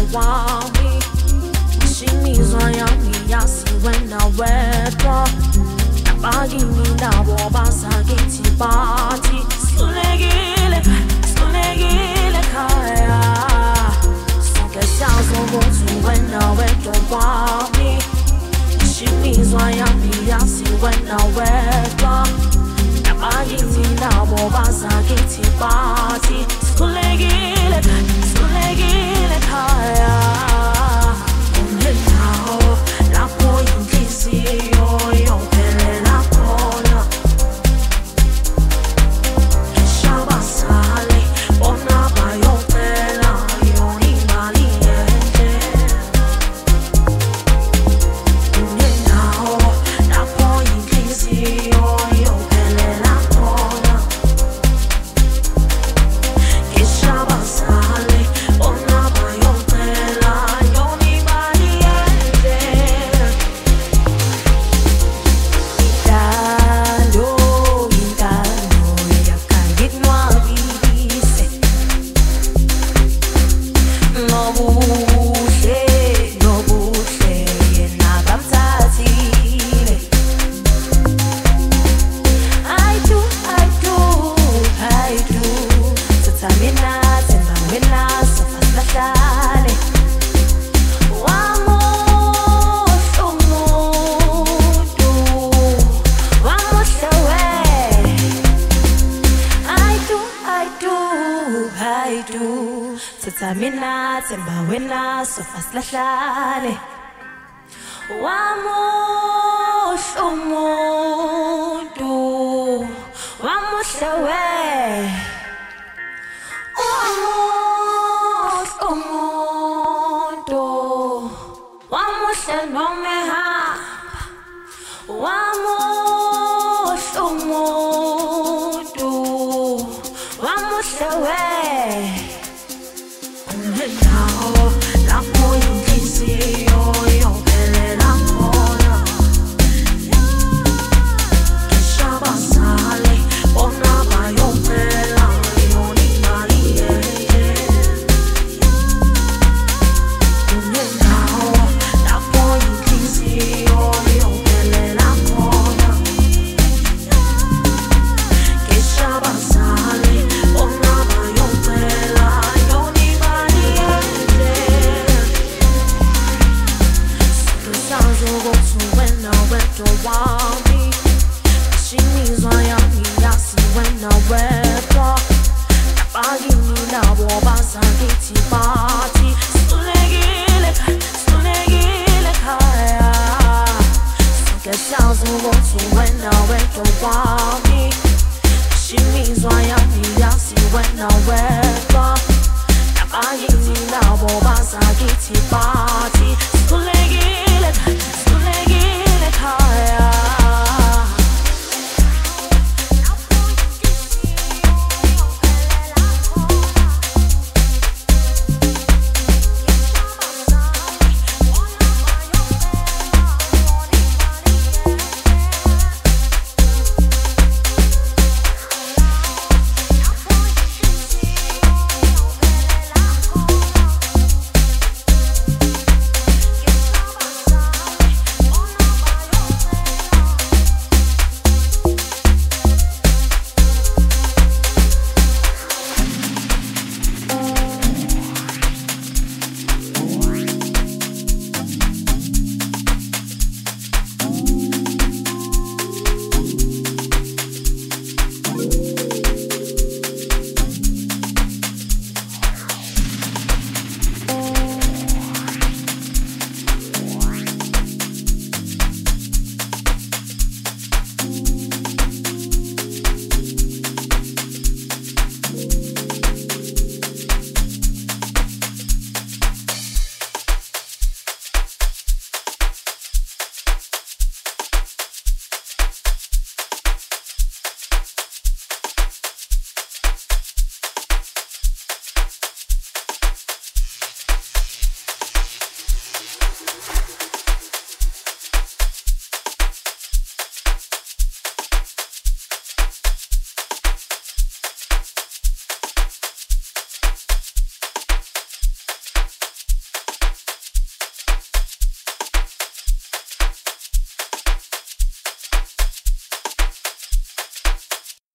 wami Shimizwa yami yasiwena wedwa Nabagini nabo basakiti bati Skulekile kaya Sonke shazo gotu wena wedwa wami Shimizwa yami yasiwena wedwa Nabagini nabo basakiti bati Skulekile kaya Unhetao lapo yungisi yo pele la kona Shabasale ona bayo pela yoni maliente Unhetao lapo yungisi yo pele la kona Shabasale ona bayo pela yoni maliente Italo yakayitwa bibise Nobuhle yena kamthathile I do Tuthamina thembamina sofasilahlale Wamuhle umuntu Wamuhle we I do Tuthamina thembamina sofasilahlale Wamuhle umuntu Wamuhle we umuntu wamuhle noma ehamba wamuhle umuntu wamuhle we unhendawo lapho inhliziyo yophelela khona Shabasale bona bayophela yoni maliente Unhendawo lapho inhliziyo yophelela khona Shabasale bona bayophela yoni maliente Sazo gotu wena wedo wami Shimizwa yami yasiwena wedwa Nabagini nabo basakiti bati Skulekile kaya Sonke shazo gotu wena wedo wami Shimizwa yami yasiwena wedwa Nabagini nabo basakiti bati